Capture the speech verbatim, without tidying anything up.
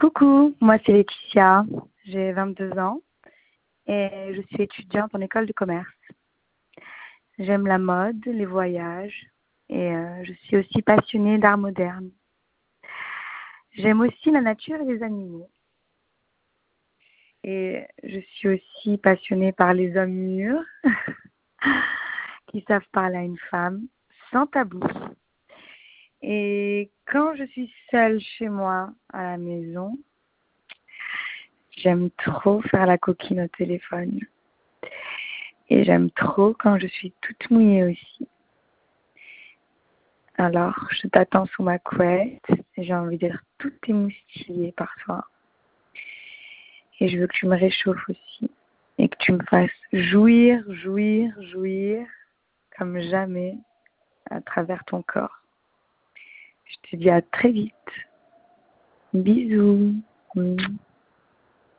Coucou, moi c'est Laetitia, j'ai vingt-deux ans et je suis étudiante en école de commerce. J'aime la mode, les voyages et euh, je suis aussi passionnée d'art moderne. J'aime aussi la nature et les animaux. Et je suis aussi passionnée par les hommes mûrs qui savent parler à une femme sans tabou. Et quand je suis seule chez moi à la maison, j'aime trop faire la coquine au téléphone. Et j'aime trop quand je suis toute mouillée aussi. Alors, je t'attends sous ma couette et j'ai envie d'être toute émoustillée par toi. Et je veux que tu me réchauffes aussi et que tu me fasses jouir, jouir, jouir comme jamais à travers ton corps. Je te dis à très vite. Bisous.